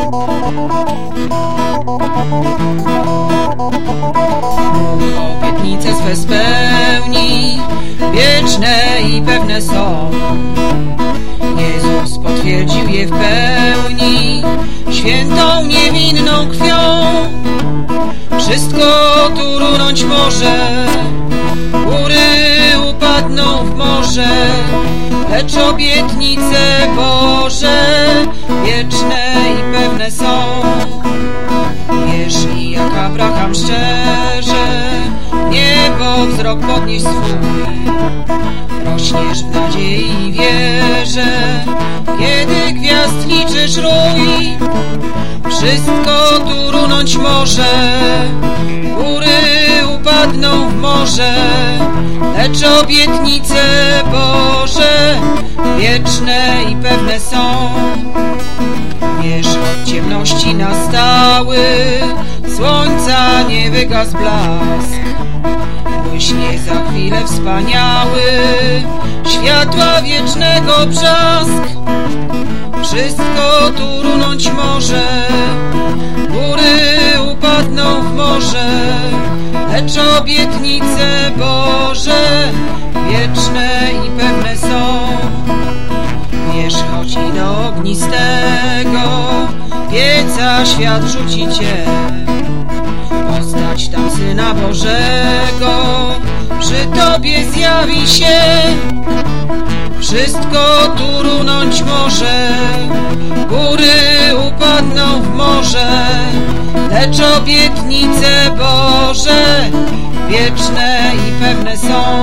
Obietnice swe spełni, wieczne i pewne są. Jezus potwierdził je w pełni, świętą, niewinną krwią. Wszystko tu runąć może, góry upadną w morze, lecz obietnice Boże wieczne i pewne są. Wierz i jak Abraham szczerze, niebo wzrok podnieś swój. Rośniesz w nadziei i wierze, kiedy gwiazd liczysz rój. Wszystko tu runąć może, góry upadną w morze, lecz obietnice Boże wieczne i pewne są. Wierz, od ciemności nastały, słońca nie wygasł blask. Błyśnie za chwilę wspaniały, światła wiecznego brzask. Wszystko tu runąć może, góry upadną w morze, lecz obietnice Boże wieczne i pewne są. Wierz, choć i do ognistego pieca świat rzuci cię, postać tam Syna Bożego przy tobie zjawi się. Wszystko tu runąć może, góry upadną w morze, lecz obietnice Boże wieczne i pewne są.